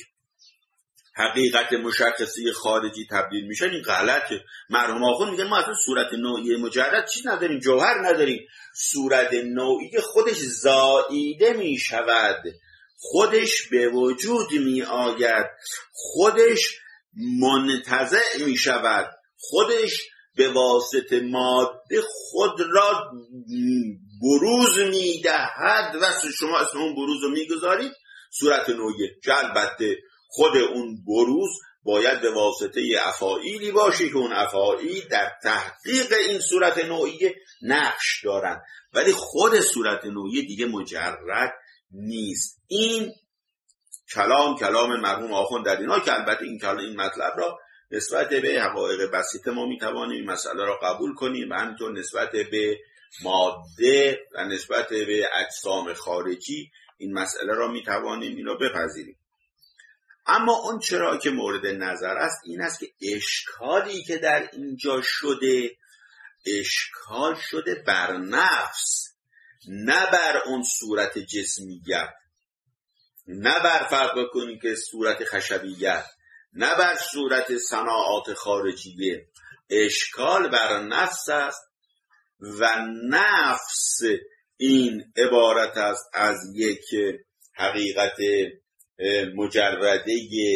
حقیقت مشخصی خارجی تبدیل میشن، این غلطه. مرحوم آخوند میگن ما اصلا صورت نوعیه مجرد چیز نداریم، جوهر نداریم. صورت نوعیه خودش زائیده میشود، خودش به وجود می آید، خودش منتزع می شود، خودش به واسطه ماده خود را بروز می دهد و شما اسم اون بروز رو می گذارید صورت نوعیه، که البته خود اون بروز باید به واسطه افاعیلی باشه که اون افاعیل در تحقیق این صورت نوعیه نقش دارن، ولی خود صورت نوعیه دیگه مجرد نیست. این کلام کلام مرحوم آخوند در اینا، که البته این کلام این مطلب را نسبت به حقایق بسیط ما میتوانیم این مسئله را قبول کنیم و همینطور نسبت به ماده و نسبت به اجسام خارجی این مسئله را میتوانیم اینو بپذیریم. اما اون چرا که مورد نظر است این است که اشکالی که در اینجا شده، اشکال شده بر نفس، نه بر اون صورت جسمیت، نه بر فرق کنی که صورت خشبیت، نه بر صورت صناعات خارجیه. اشکال بر نفس است و نفس این عبارت است از یک حقیقت مجرده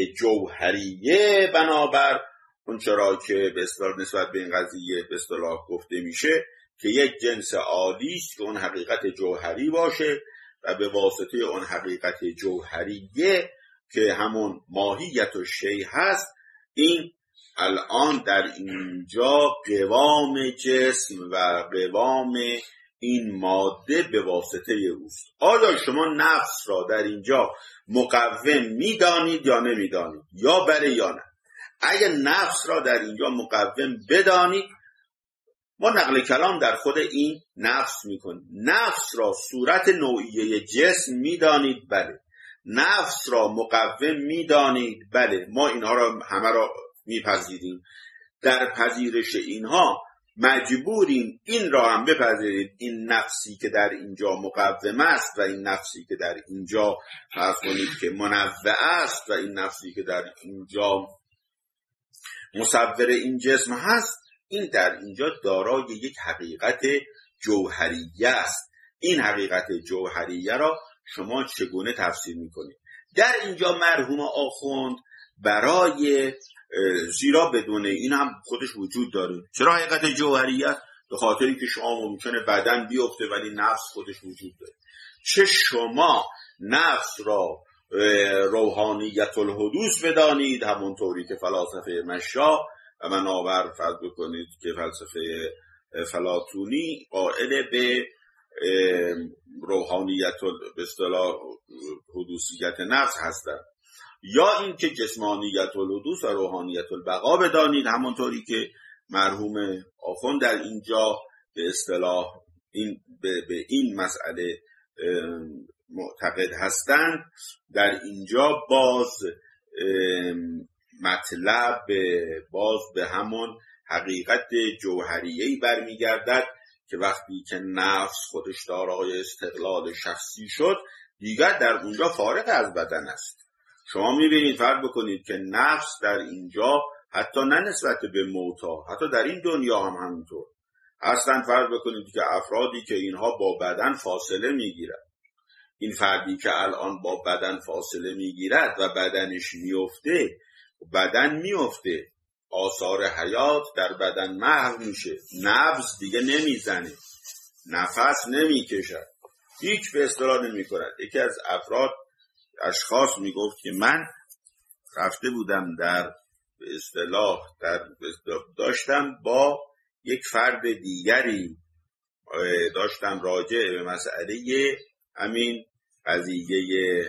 جوهریه. بنابر اون چرا که به اصطلاح نسبت به این قضیه به اصطلاح گفته میشه که یک جنس عالی است که اون حقیقت جوهری باشه و به واسطه اون حقیقت جوهریه که همون ماهیت و شیء هست، این الان در اینجا قوام جسم و قوام این ماده به واسطه اوست. آیا شما نفس را در اینجا مقوم میدانید یا نمیدانید؟ یا بله یا نه؟ اگر نفس را در اینجا مقوم بدانید، ما نقل کلام در خود این نفس میکنیم. نفس را صورت نوعیه جسم میدانید؟ بله. نفس را مقوم میدانید؟ بله. ما اینها را همه را میپذیریم. در پذیرش اینها مجبوریم این را هم بپذیرید، این نفسی که در اینجا مقوم است و این نفسی که در اینجا فرض کنید که منوع است و این نفسی که در اینجا مصور این جسم هست، این در اینجا دارای یک حقیقت جوهریه است. این حقیقت جوهریه را شما چگونه تفسیر میکنید؟ در اینجا مرحوم آخوند برای زیرا بدون این هم خودش وجود داره. چرا حقیقت جوهریه است؟ به خاطری که شما ممکنه بدن بیفته ولی نفس خودش وجود داره. چه شما نفس را روحانیت الحدوث بدانید، همونطوری که فلاسفه مشا و منابر فرض بکنید که فلسفه فلاطونی قائل به روحانیت به اصطلاح حدوثیت نفس هستند، یا اینکه جسمانیت الحدوث و روحانیت البقا بدانید، همونطوری که مرحوم آخوند در اینجا به اصطلاح این به, به این مسئله معتقد هستند. در اینجا باز مطلب باز به همون حقیقت جوهریه‌ای برمیگردد که وقتی که نفس خودش دارای استقلال شخصی شد، دیگر در اونجا فارغ از بدن است. شما میبینید فرض بکنید که نفس در اینجا حتی نه نسبت به موتا، حتی در این دنیا هم همینطور اصلا. فرض بکنید که افرادی که اینها با بدن فاصله میگیرند، این فردی که الان با بدن فاصله میگیرد و بدنش میفته، بدن میفته، آثار حیات در بدن محو میشه، نبض دیگه نمیزنه، نفس نمیکشد، هیچ به اصطلاح نمی کند. یکی از افراد اشخاص میگفت که من رفته بودم در به اصطلاح در داشتم با یک فرد دیگری داشتم راجع به مسئله همین قضیه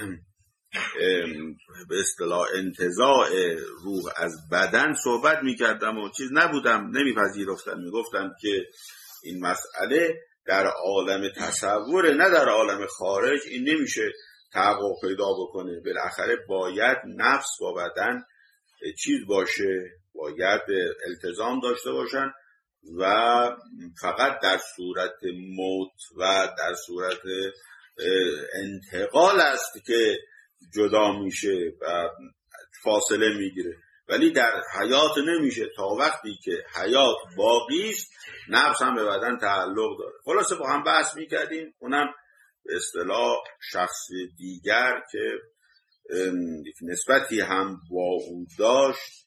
به اصطلاح انتزاع روح از بدن صحبت میکردم و چیز نبودم، نمیپذیرفتم، میگفتم که این مسئله در عالم تصوره، نه در عالم خارج این نمیشه تحقق پیدا بکنه. بالاخره باید نفس با بدن چیز باشه، باید التزام داشته باشن و فقط در صورت موت و در صورت انتقال است که جدا میشه و فاصله میگیره، ولی در حیات نمیشه. تا وقتی که حیات باقی است نفس هم به بدن تعلق داره. خلاصه با هم بحث میکردیم، اونم به اصطلاح شخص دیگر که نسبتی هم با او داشت،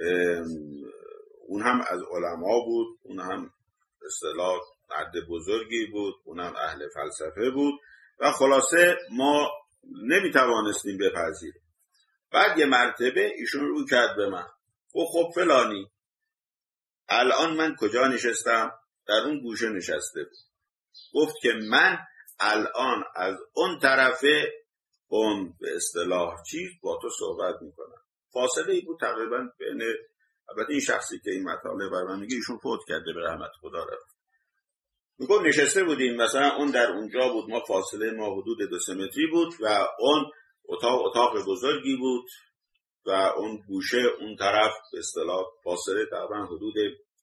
اون هم از علما بود، اون هم به اصطلاح مرد بزرگی بود، اون هم اهل فلسفه بود و خلاصه ما نمیتوانستیم بپذیریم. بعد یه مرتبه ایشون رو کرد به من، خب خب فلانی الان من کجا نشستم؟ در اون گوشه نشسته بود. گفت که من الان از اون طرفه اون به اصطلاح چیز با تو صحبت میکنم. فاصله ای بود تقریبا بین، البته این شخصی که این مطالب بر من میگه ایشون فوت کرده به رحمت خدا رفت. میگم نشسته بودیم مثلا اون در اونجا بود، ما فاصله ما حدود دو سه متری بود و اون اتاق اتاق بزرگی بود و اون گوشه اون طرف به اصطلاح فاصله تقریبا حدود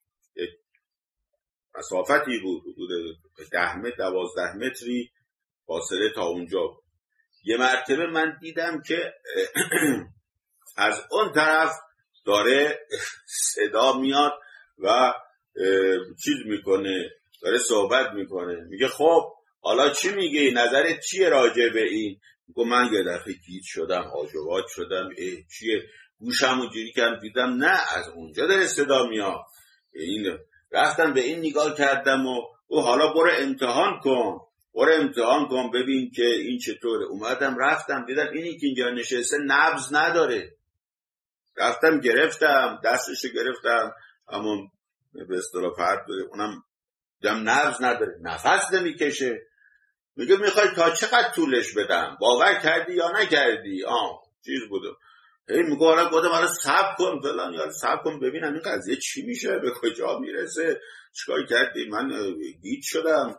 مسافتی بود، حدود ده متر دوازده متری فاصله تا اونجا بود. یه مرتبه من دیدم که از اون طرف داره صدا میاد و چیز میکنه، داره صحبت میکنه، میگه خب حالا چی میگی؟ نظرت چیه راجع به این؟ میگه من یه دفعه گیج شدم، هاجوات شدم، اه چیه؟ گوشم و جوری کردم دیدم نه از اونجا داره صدا میاد. این رفتم به این نگاه کردم و او حالا برو امتحان کن، برو امتحان کن ببین که این چطوره. اومدم رفتم دیدم اینی که اینجا نشسته نبض نداره. رفتم گرفتم دستشو گرفتم، همون به اصطلاح فرد اونم دیدم نبض نداره، نفس نمیکشه. میگه میخوای تا چقدر طولش بدم؟ باور کردی یا نکردی؟ آه چیز بودم. هی میگه حالا گفتم حالا صبر کن فلان، یا صبر کن ببینم این قضیه چی میشه، به کجا میرسه، چیکار کردی؟ من گیج شدم.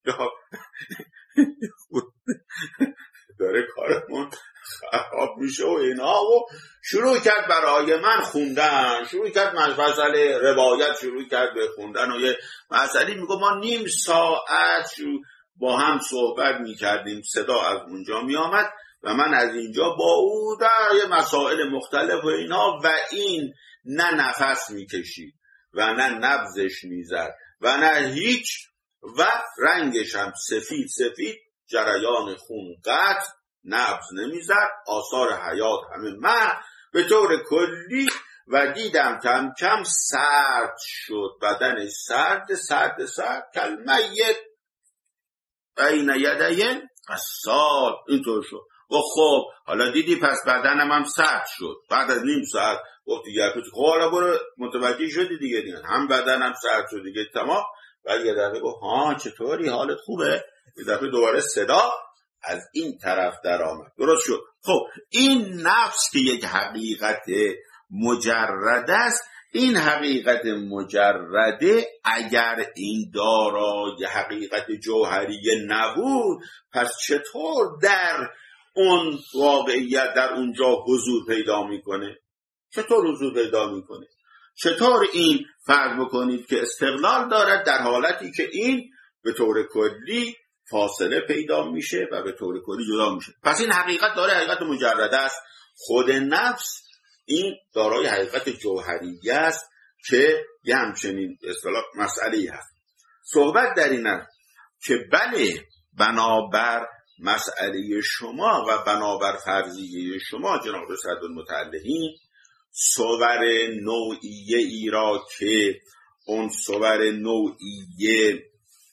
داره کارمون خراب میشه و اینا. و شروع کرد برای من خوندن، شروع کرد مسئله روایت شروع کرد به خوندن و یه مسئله میگه ما نیم ساعت با هم صحبت میکردیم، صدا از اونجا میامد و من از اینجا با او در یه مسائل مختلف و اینا و این نه نفس میکشید و نه نبضش میزد و نه هیچ و رنگش هم سفید سفید، جریان خون قطع، نبض نمیزد، آثار حیات همه من به طور کلی و دیدم کم کم سرد شد، بدن سرد سرد سرد کلمیت بین یدین قصال، اینطور شد. و خب حالا دیدی پس بدنم هم سرد شد. بعد از نیم ساعت گفتی یک خب حالا برو متوجه شدی دیگه دیگه هم بدنم سرد شد دیگه تمام. بعد یه دفعه گفت ها چطوری حالت خوبه؟ یه دفعه دوباره صدا از این طرف در آمد، درست شد. خب این نفس که یک حقیقت مجرد است، این حقیقت مجرده اگر این دارای حقیقت جوهری نبود پس چطور در اون واقعیت در اونجا حضور پیدا میکنه؟ چطور حضور پیدا میکنه؟ چطور این فرض بکنید که استقلال دارد در حالتی که این به طور کلی فاصله پیدا میشه و به طور کلی جدا میشه. پس این حقیقت داره حقیقت مجرد است. خود نفس این دارای حقیقت جوهری است که یه همچنین اصطلاح مسئله‌ای هست. صحبت در این است که بله بنابر مسئله شما و بنابر فرضیه شما جناب صدرالمتعلقین، صور نوعیه ای را که اون صور نوعیه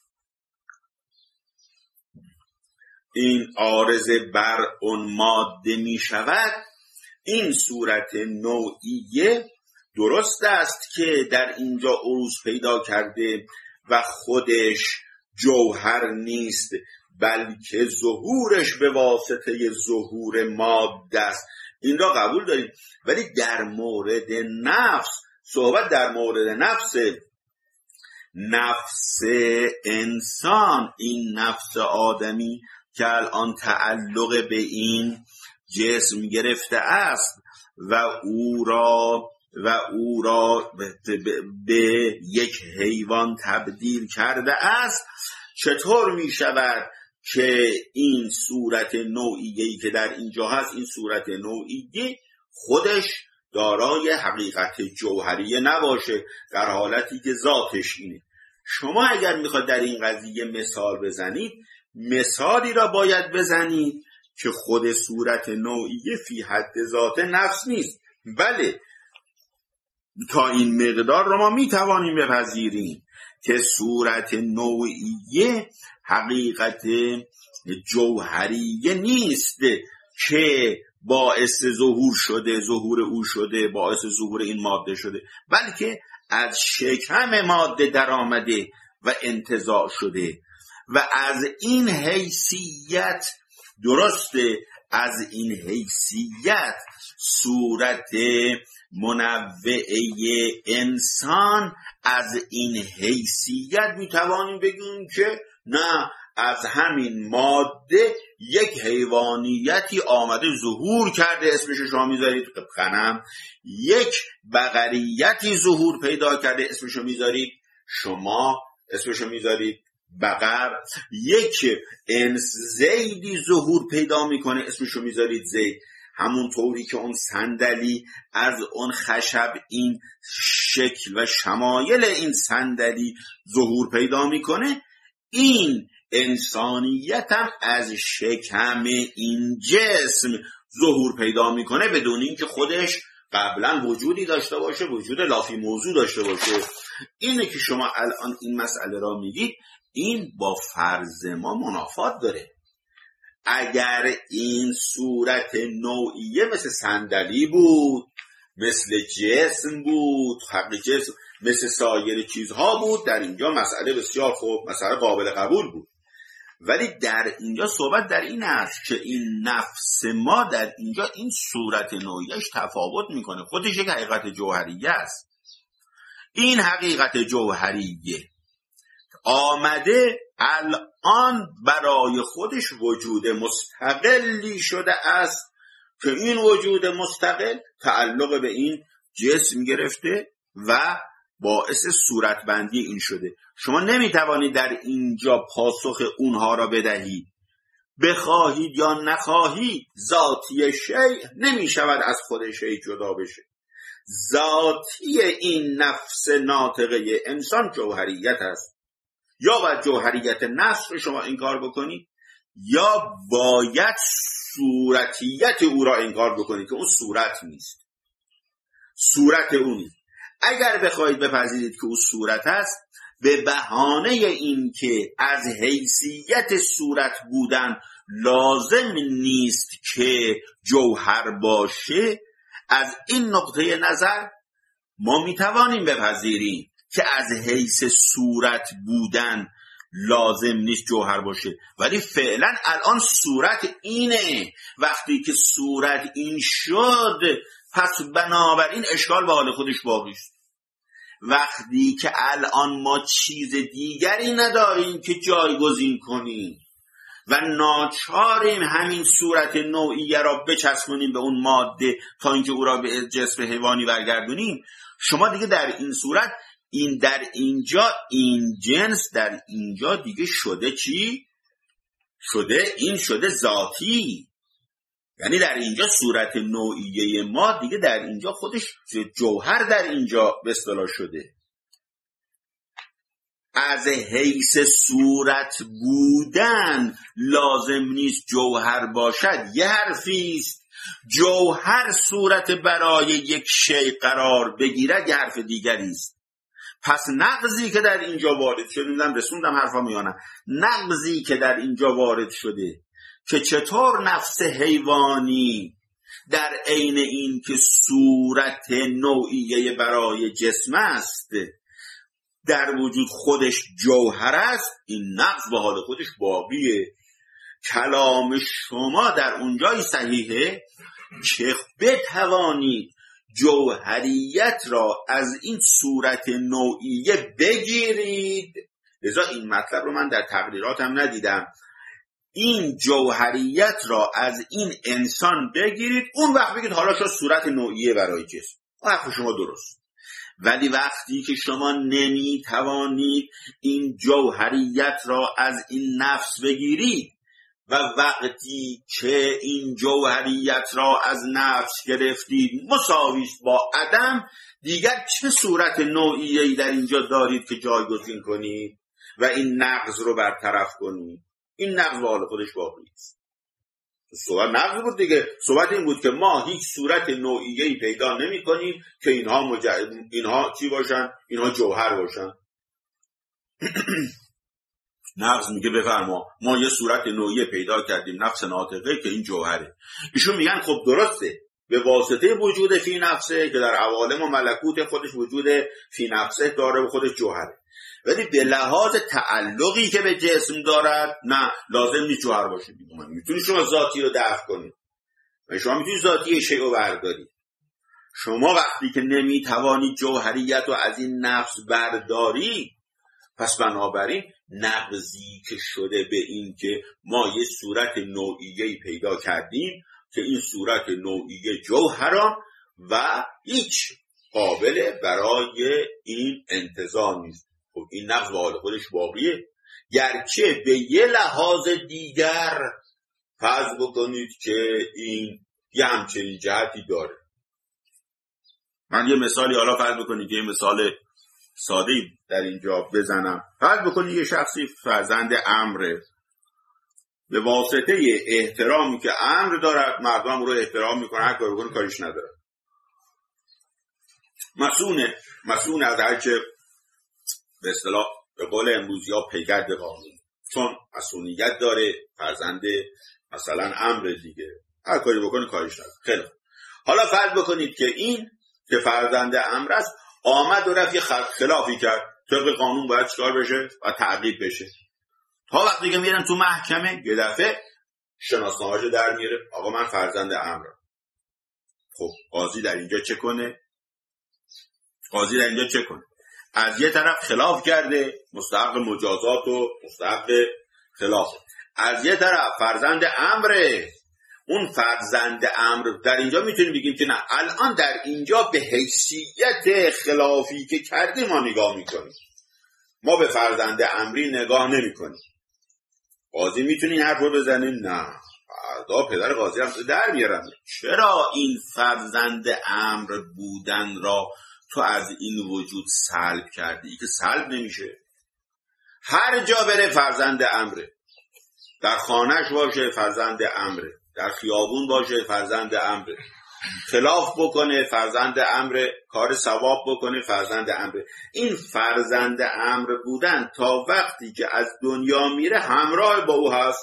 این عارضه بر اون ماده می شود، این صورت نوعیه درست است که در اینجا عروض پیدا کرده و خودش جوهر نیست، بلکه ظهورش به واسطه ظهور ماده است. این را قبول داریم. ولی در مورد نفس، صحبت در مورد نفس نفس انسان، این نفس آدمی که الان تعلق به این جسم گرفته است و او را و او را به, به یک حیوان تبدیل کرده است، چطور می شود که این صورت نوعیه‌ای که در اینجا هست، این صورت نوعیه خودش دارای حقیقت جوهریه نباشه، در حالتی که ذاتش اینه؟ شما اگر میخواد در این قضیه مثال بزنید، مثالی را باید بزنید که خود صورت نوعیه فی حد ذات نفس نیست. بله تا این مقدار را ما میتوانیم بپذیریم که صورت نوعیه حقیقت جوهریه نیست که باعث ظهور شده، ظهور او شده، باعث ظهور این ماده شده، بلکه از شکم ماده در آمده و انتزاع شده و از این حیثیت، درسته، از این حیثیت صورت منوعه انسان، از این حیثیت میتوانیم بگیم که نه، از همین ماده یک حیوانیتی آمده ظهور کرده، اسمشو شما میذارید غنم، یک بقریتی ظهور پیدا کرده، اسمشو میذارید شما، اسمشو میذارید بقر، یک انس زیدی ظهور پیدا میکنه، اسمشو میذارید زید. همون طوری که اون صندلی از اون خشب این شکل و شمایل این صندلی ظهور پیدا میکنه، این انسانیت هم از شکم این جسم ظهور پیدا میکنه بدون اینکه خودش قبلا وجودی داشته باشه، وجود لافی موضوع داشته باشه. اینه که شما الان این مسئله را میگید، این با فرض ما منافات داره. اگر این صورت نوعیه مثل صندلی بود، مثل جسم بود، حق جسم مثل سایر چیزها بود، در اینجا مسئله بسیار خوب، مسئله قابل قبول بود. ولی در اینجا صحبت در این است که این نفس ما در اینجا این صورت نوعیش تفاوت میکنه، خودش یک حقیقت جوهریه است. این حقیقت جوهریه آمده الان برای خودش وجود مستقلی شده است که این وجود مستقل تعلق به این جسم گرفته و باعث صورتبندی این شده. شما نمیتوانید در اینجا پاسخ اونها را بدهید. بخواهید یا نخواهید، ذاتی شیء نمیشود از خود شیء جدا بشه. ذاتی این نفس ناطقه انسان جوهریت است. یا باید جوهریت نفس رو شما انکار بکنید، یا باید صورتیت او را انکار بکنید که اون صورت نیست، صورت او نیست. اگر بخواید بپذیرید که او صورت است، به بهانه این که از حیثیت صورت بودن لازم نیست که جوهر باشه، از این نقطه نظر ما میتوانیم بپذیریم که از حیث صورت بودن لازم نیست جوهر باشه. ولی فعلا الان صورت اینه. وقتی که صورت این شد، پس بنابراین اشکال به حال خودش باقی است. وقتی که الان ما چیز دیگری نداریم که جایگزین کنیم و ناچاریم همین صورت نوعیه را بچسبونیم به اون ماده تا اینکه او را به جسم حیوانی برگردونیم، شما دیگه در این صورت، این در اینجا، این جنس در اینجا دیگه شده چی؟ شده، این شده ذاتی. یعنی در اینجا صورت نوعیه ما دیگه در اینجا خودش جوهر در اینجا به اصطلاح شده. از حیث صورت بودن لازم نیست جوهر باشد. یه حرفیست جوهر صورت برای یک شی قرار بگیرد، یه حرف دیگری است. پس نقضی که در اینجا وارد شده، میدونم رسوندم حرفا میانم، نقضی که در اینجا وارد شده که چطور نفس حیوانی در عین این که صورت نوعیه برای جسم است در وجود خودش جوهر است، این نقض به حال خودش باقیه. کلام شما در اونجای صحیحه که بتوانید جوهریت را از این صورت نوعیه بگیرید. لذا این مطلب رو من در تقریراتم ندیدم. این جوهریت را از این انسان بگیرید، اون وقت بگید حالا شد صورت نوعیه برای جسم. حرف شما درست. ولی وقتی که شما نمی توانید این جوهریت را از این نفس بگیرید و وقتی که این جوهریت را از نفس گرفتید مساویست با عدم، دیگر چه صورت نوعیه‌ای در اینجا دارید که جایگزین کنید و این نقض رو برطرف کنید؟ این نقض به حال خودش باقی است. صحبت نقض بود دیگه. صحبت این بود که ما هیچ صورت نوعیه‌ای پیدا نمی کنیم که اینها مج... اینها چی باشن؟ اینها جوهر باشن. نقض میگه بفرما ما یه صورت نوعیه پیدا کردیم، نفس ناطقه، که این جوهره. ایشون میگن خب درسته، به واسطه وجود فی نفسه که در عوالم و ملکوت خودش وجود فی نفسه داره و خودش جوهره، ولی به لحاظ تعلقی که به جسم دارد نه، لازم نیست جوهر باشه. میتونید شما ذاتی رو دفع کنید و شما میتونید ذاتی شیء رو بردارید. شما وقتی که نمیتوانید جوهریت رو از این نفس بردارید، پس بنابراین نقضی که شده به این که ما یه صورت نوعیه‌ای پیدا کردیم که این صورت نوعیه جوهران و هیچ قابل برای این انتزاع نیست. خب این نقض به حال خودش باقیه، گرچه به یه لحاظ دیگر فرض بکنید که این یه همچنین جهتی داره. من یه مثالی حالا فرض بکنید، یه مثال ساده‌ای در اینجا بزنم. فرض بکنید یه شخصی فرزند امره، به واسطه احترامی که امر دارد مردم رو احترام میکنه، هر کاری بکنه کاریش نداره، مسئونه مسئونه از هر چه به اصطلاح به قول امروزی ها پیگرد قانون، چون مسئولیت داره، فرزند مثلا امر دیگه، هر کاری بکنه کاریش نداره. خیلی حالا فرض بکنید که این که فرزند امر است آمد و رفت یه خلافی کرد، طبق قانون باید چکار بشه و تعقیب بشه. تا وقتی که میرن تو محکمه یه دفعه شناسنامه‌اش در میاره، آقا من فرزند امرم. خب قاضی در اینجا چه کنه؟ قاضی در اینجا چه کنه؟ از یه طرف خلاف کرده، مستحق مجازات و مستحق خلاف، از یه طرف فرزند امره، اون فرزند امر در اینجا میتونیم بگیم که نه، الان در اینجا به حیثیت خلافی که کردیم ما نگاه میکنیم، ما به فرزند امری نگاه نمی کنیم. قاضی میتونی این حرف رو بزنیم؟ نه، فردا پدر قاضی هم در میارن. چرا این فرزند امر بودن را تو از این وجود سلب کردی؟ که سلب نمیشه، هر جا بره فرزند امره، در خانهش باشه فرزند امره، در خیابون باشه فرزند امره، خلاف بکنه فرزند امر، کار ثواب بکنه فرزند امر. این فرزند امر بودن تا وقتی که از دنیا میره همراه با او هست.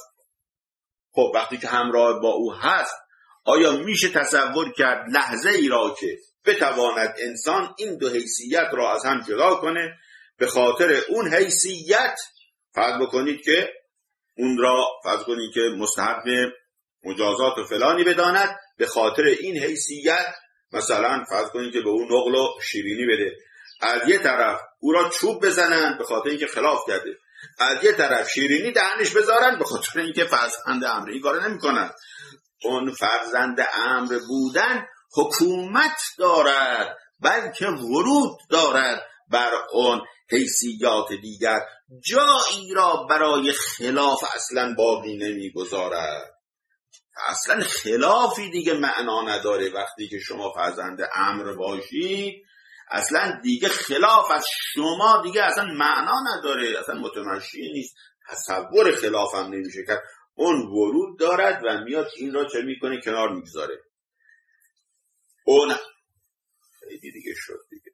خب وقتی که همراه با او هست، آیا میشه تصور کرد لحظه ای را که بتواند انسان این دو حیثیت را از هم جدا کنه، به خاطر اون حیثیت فرض بکنید که اون را فرض کنید که مستحق مجازات و فلانی بداند، به خاطر این حیثیت مثلا فرض کنید که به اون نقل و شیرینی بده، از یه طرف او را چوب بزنن به خاطر اینکه خلاف کرده، از یه طرف شیرینی دهنش بذارن به خاطر اینکه فرزند امر. این کارو نمی‌کنن. اون فرزند امر بودن حکومت دارد، بلکه ورود دارد بر اون حیثیات دیگر جایی را برای خلاف اصلا باقی نمیگذارد. اصلا خلافی دیگه معنا نداره. وقتی که شما فرزند امر باشید اصلا دیگه خلاف از شما دیگه اصلا معنا نداره، اصلا متمشی نیست، تصور خلاف هم نمیشه کرد. اون ورود دارد و میاد این را چه میکنه؟ کنار میگذاره. اون خیلی دیگه شد دیگه.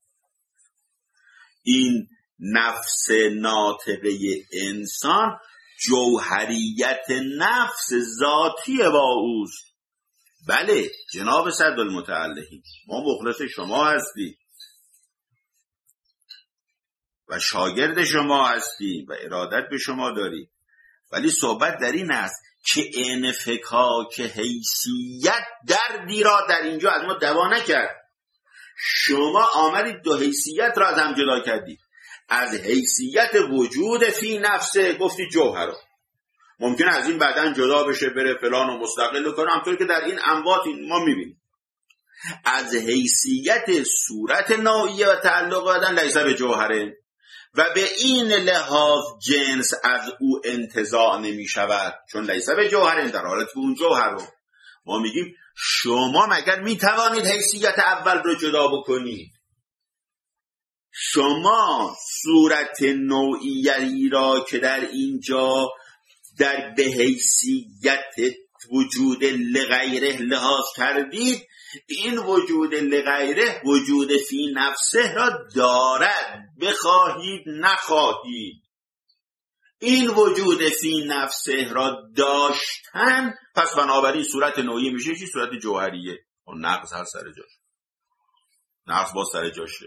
این نفس ناطقه انسان جوهریت نفس ذاتی با اوست. بله جناب صدرالمتعلقین، ما مخلص شما هستیم و شاگرد شما هستیم و ارادت به شما داریم، ولی صحبت در این است که انفکاک حیثیت دردی را در اینجا از ما دوا نکرد. شما آمدید دو حیثیت را از هم جدا کردید. از حیثیت وجود فی نفسه گفتی جوهر، ممکنه از این بعدن جدا بشه بره فلان و مستقل کنه، همطور که در این اموات ما میبینیم. از حیثیت صورت نوعیه و تعلق بدن لیس به جوهره و به این لحاظ جنس از او انتزاع نمی شود، چون لیس به جوهره، در حالت که اون جوهر رو ما میگیم شما مگر میتوانید حیثیت اول رو جدا بکنید؟ شما صورت نوعیه‌ای را که در اینجا در به حیثیت وجود لغیره لحاظ کردید، این وجود لغیره وجود فی نفسه را دارد، بخواهید نخواهید. این وجود فی نفسه را داشتن، پس بنابراین صورت نوعی میشه چی؟ صورت جوهریه. و نقص هر سر جاش، نقص با سر جاشه.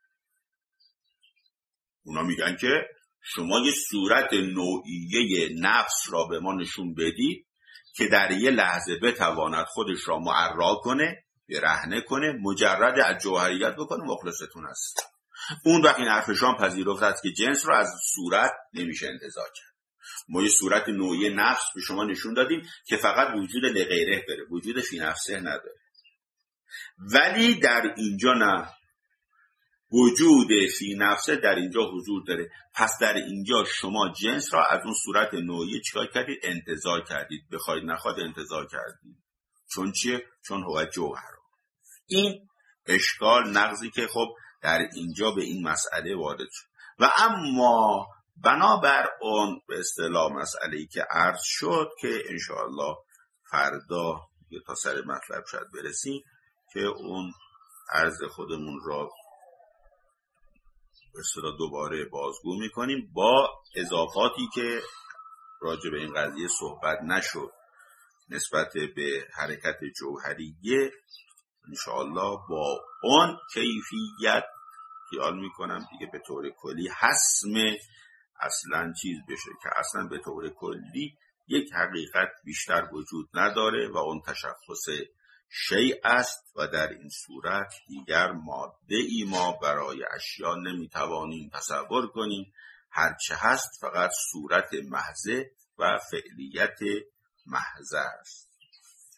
اونا میگن که شما یه صورت نوعیه نفس را به ما نشون بدید که در یه لحظه بتواند خودش را معرا کنه، برهنه کنه، مجرد از جوهریت بکنه، مخلصتون است. اون وقت این حرفشان پذیرفت است که جنس را از صورت نمیشه انتزاع کرد. ما یه صورت نوعی نفس به شما نشون دادیم که فقط وجود لغیره داره، وجود فی نفسه نداره. ولی در اینجا نه، وجود فی نفسه در اینجا حضور داره. پس در اینجا شما جنس را از اون صورت نوعی چیکار کردید؟ انتزاع کردید. بخواید نخواید انتزاع کردید. چون چیه؟ چون هو جوهر. این اشکال نقضی که خب در اینجا به این مسئله وارد شد. و اما بنابر اون به اصطلاح مسئله‌ای که عرض شد که انشاءالله فردا یا تا سر مطلب شاید برسیم که اون عرض خودمون را به اصطلاح دوباره بازگو میکنیم با اضافاتی که راجع به این قضیه صحبت نشد نسبت به حرکت جوهریه. انشاءالله با اون کیفیت خیال میکنم دیگه به طور کلی حسم اصلا چیز بشه که اصلا به طور کلی یک حقیقت بیشتر وجود نداره و اون تشخص شیء است و در این صورت دیگر ماده ای ما برای اشیا نمیتوانیم تصور کنیم. هرچه هست فقط صورت محض و فعلیت محض است.